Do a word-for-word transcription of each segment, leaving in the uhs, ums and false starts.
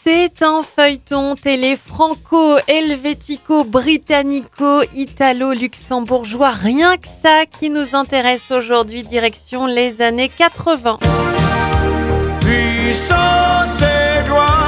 C'est un feuilleton télé franco-helvético-britannico-italo-luxembourgeois, rien que ça qui nous intéresse aujourd'hui, direction les années quatre-vingts. Puissance et gloire.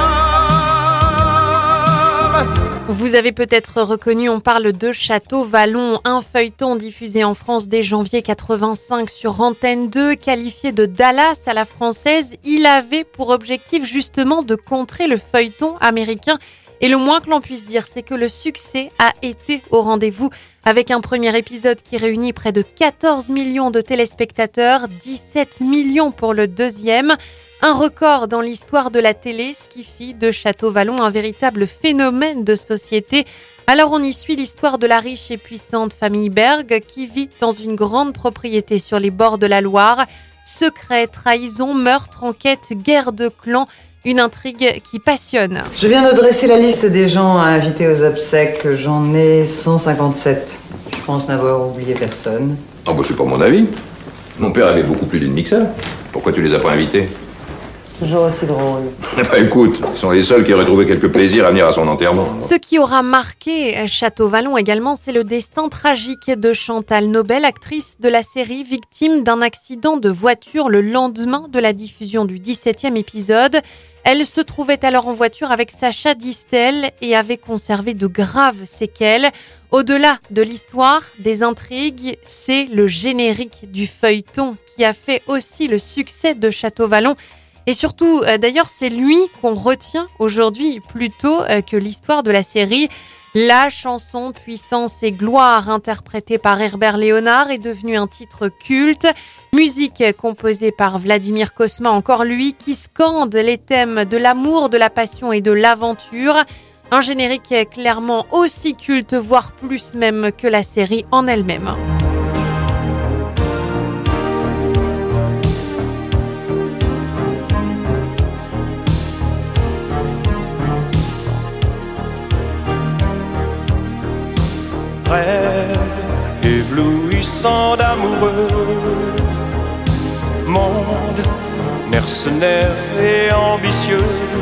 Vous avez peut-être reconnu, on parle de Château Vallon, un feuilleton diffusé en France dès janvier quatre-vingt-cinq sur Antenne deux, qualifié de Dallas à la française. Il avait pour objectif justement de contrer le feuilleton américain. Et le moins que l'on puisse dire, c'est que le succès a été au rendez-vous, avec un premier épisode qui réunit près de quatorze millions de téléspectateurs, dix-sept millions pour le deuxième. Un record dans l'histoire de la télé, ce qui fit de Château Vallon un véritable phénomène de société. Alors on y suit l'histoire de la riche et puissante famille Berg qui vit dans une grande propriété sur les bords de la Loire. Secrets, trahison, meurtre, enquête, guerre de clans, une intrigue qui passionne. Je viens de dresser la liste des gens à inviter aux obsèques. J'en ai cent cinquante-sept. Je pense n'avoir oublié personne. Ah bah c'est pas mon avis. Mon père avait beaucoup plus d'une mixeur. Pourquoi tu les as pas invités? Toujours aussi drôle. Eh ben écoute, ils sont les seuls qui auraient trouvé quelque plaisir à venir à son enterrement. Ce qui aura marqué Château Vallon également, c'est le destin tragique de Chantal Nobel, actrice de la série, victime d'un accident de voiture le lendemain de la diffusion du dix-septième épisode. Elle se trouvait alors en voiture avec Sacha Distel et avait conservé de graves séquelles. Au-delà de l'histoire, des intrigues, c'est le générique du feuilleton qui a fait aussi le succès de Château Vallon. Et surtout, euh, d'ailleurs, c'est lui qu'on retient aujourd'hui plutôt euh, que l'histoire de la série. La chanson Puissance et gloire, interprétée par Herbert Léonard, est devenue un titre culte. Musique composée par Vladimir Cosma, encore lui, qui scande les thèmes de l'amour, de la passion et de l'aventure. Un générique clairement aussi culte, voire plus même que la série en elle-même. Rêve éblouissant d'amoureux, monde mercenaire et ambitieux,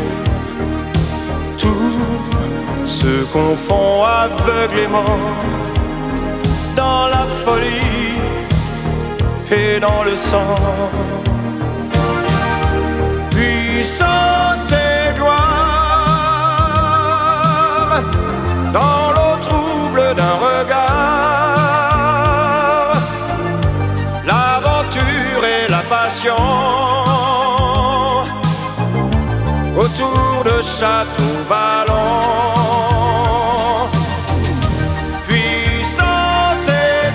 tout se confond aveuglément dans la folie et dans le sang. Puissance et gloire dans l'eau trouble d'un regard, l'aventure et la passion autour de Château Vallon. Puissance et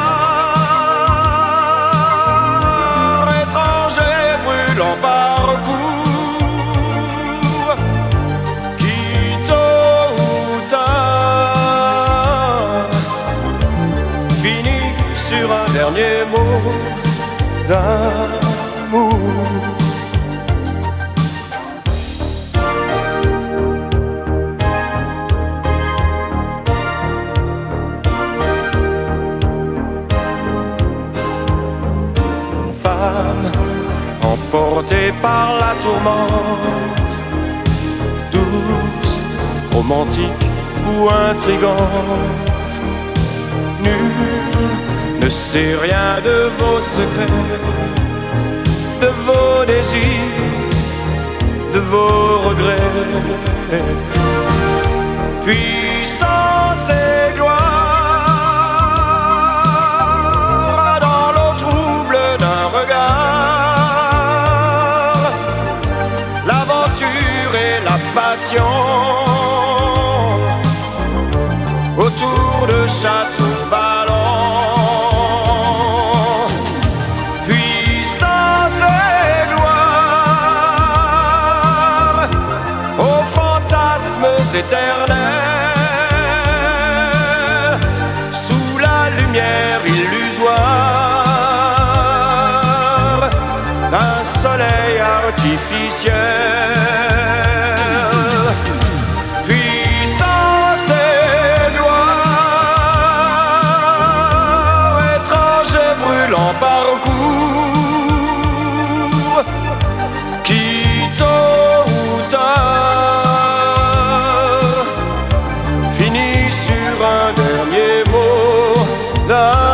gloire, étranger brûlant parcours, qui tôt ou tard finit sur un dernier mot d'amour. Femme emportée par la tourmente, douce, romantique ou intrigante, nul ne sait rien de vos secrets, de vos désirs, de vos regrets. Puissance et gloire dans l'eau trouble d'un regard, l'aventure et la passion autour de Château Vallon. Puissance et gloire aux fantasmes éternels, sous la lumière illusoire d'un soleil artificiel. Puissance et gloire ça.